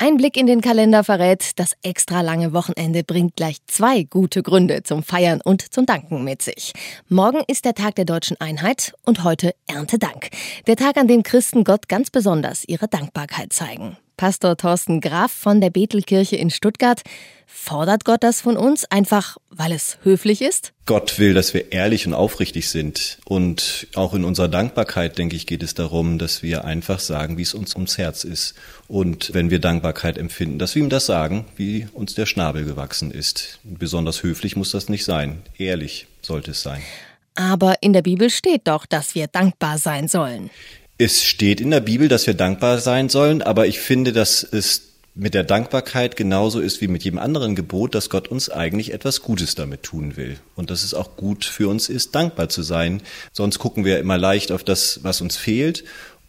Ein Blick in den Kalender verrät, das extra lange Wochenende bringt gleich 2 gute Gründe zum Feiern und zum Danken mit sich. Morgen ist der Tag der Deutschen Einheit und heute Erntedank. Der Tag, an dem Christen Gott ganz besonders ihre Dankbarkeit zeigen. Pastor Thorsten Graf von der Bethelkirche in Stuttgart. Fordert Gott das von uns, einfach weil es höflich ist? Gott will, dass wir ehrlich und aufrichtig sind. Und auch in unserer Dankbarkeit, denke ich, geht es darum, dass wir einfach sagen, wie es uns ums Herz ist. Und wenn wir Dankbarkeit empfinden, dass wir ihm das sagen, wie uns der Schnabel gewachsen ist. Besonders höflich muss das nicht sein. Ehrlich sollte es sein. Aber in der Bibel steht doch, dass wir dankbar sein sollen. Es steht in der Bibel, dass wir dankbar sein sollen, aber ich finde, dass es mit der Dankbarkeit genauso ist wie mit jedem anderen Gebot, dass Gott uns eigentlich etwas Gutes damit tun will. Und dass es auch gut für uns ist, dankbar zu sein. Sonst gucken wir immer leicht auf das, was uns fehlt.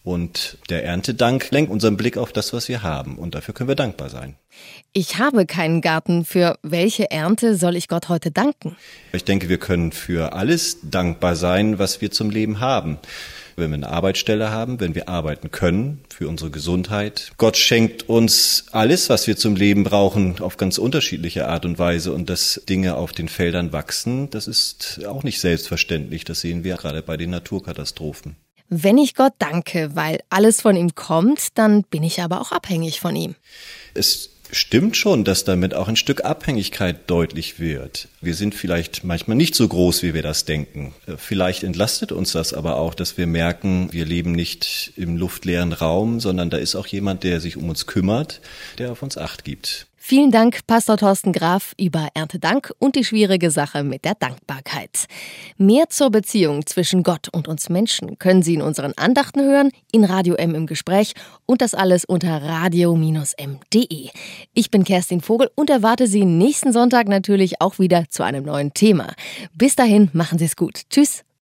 Und der Erntedank lenkt unseren Blick auf das, was wir haben. Und dafür können wir dankbar sein. Ich habe keinen Garten. Für welche Ernte soll ich Gott heute danken? Ich denke, wir können für alles dankbar sein, was wir zum Leben haben. Wenn wir eine Arbeitsstelle haben, wenn wir arbeiten können, für unsere Gesundheit. Gott schenkt uns alles, was wir zum Leben brauchen, auf ganz unterschiedliche Art und Weise. Und dass Dinge auf den Feldern wachsen, das ist auch nicht selbstverständlich. Das sehen wir gerade bei den Naturkatastrophen. Wenn ich Gott danke, weil alles von ihm kommt, dann bin ich aber auch abhängig von ihm. Es stimmt schon, dass damit auch ein Stück Abhängigkeit deutlich wird. Wir sind vielleicht manchmal nicht so groß, wie wir das denken. Vielleicht entlastet uns das aber auch, dass wir merken, wir leben nicht im luftleeren Raum, sondern da ist auch jemand, der sich um uns kümmert, der auf uns Acht gibt. Vielen Dank, Pastor Thorsten Graf, über Erntedank und die schwierige Sache mit der Dankbarkeit. Mehr zur Beziehung zwischen Gott und uns Menschen können Sie in unseren Andachten hören, in Radio M im Gespräch und das alles unter radio-m.de. Ich bin Kerstin Vogel und erwarte Sie nächsten Sonntag natürlich auch wieder zu einem neuen Thema. Bis dahin, machen Sie es gut. Tschüss.